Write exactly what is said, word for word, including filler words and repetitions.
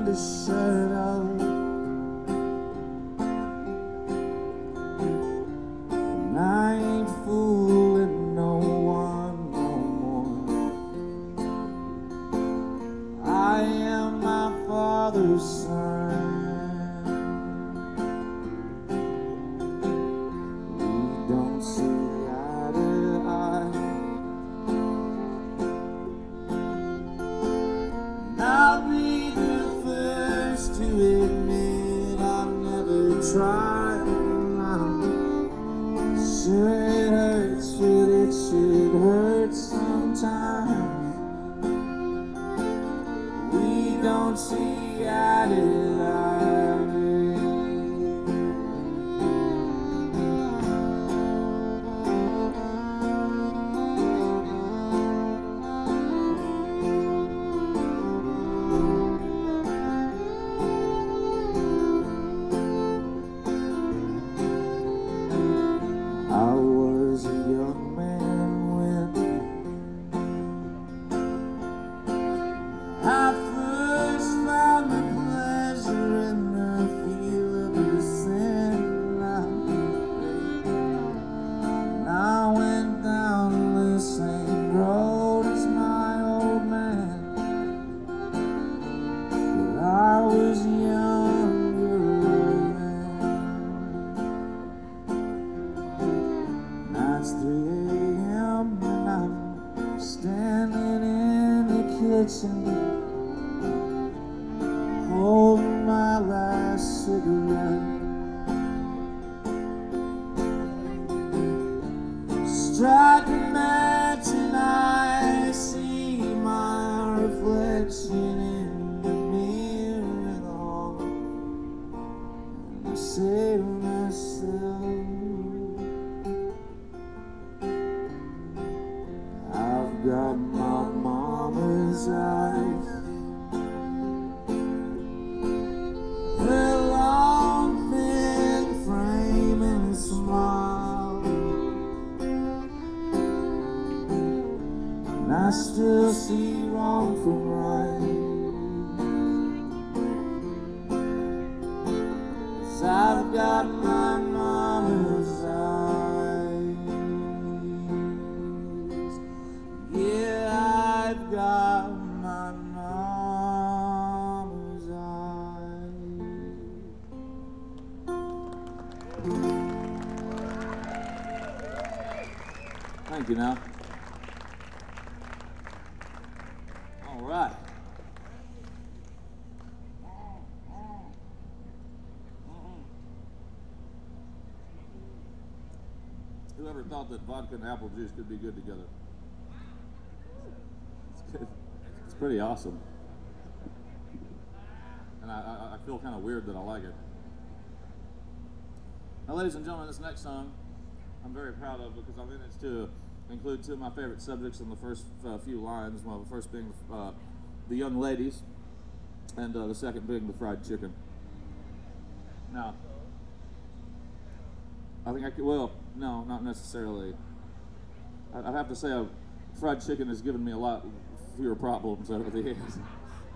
to shut up. And I ain't fooling no one no more. I am my father's son. We don't see eye to eye. And I'll be the first to admit I've never tried. Sure it hurts, but it should hurt sometimes. We don't see eye to eye. I was a young man when I first found the pleasure in the feel of the sin. And I went down the same road as my old man, but I was younger then. Now it's three a m and I'm standing in the kitchen, holding my last cigarette, strike a match and I see my reflection in the mirror at all. And I say to myself, I've got my mama's eyes, her long thin frame and a smile, and I still see wrong from right. 'Cause I've got my mama's eyes. Yeah, I've got my mama's eyes. Thank you now. All right. Whoever thought that vodka and apple juice could be good together? It's good. It's pretty awesome. And I, I, I feel kind of weird that I like it. Now, ladies and gentlemen, this next song I'm very proud of because I managed to include two of my favorite subjects in the first uh, few lines. Well, the first being uh, the young ladies, and uh, the second being the fried chicken. Now, I think I could, well, no, not necessarily. I, I'd have to say uh, fried chicken has given me a lot fewer problems over the years.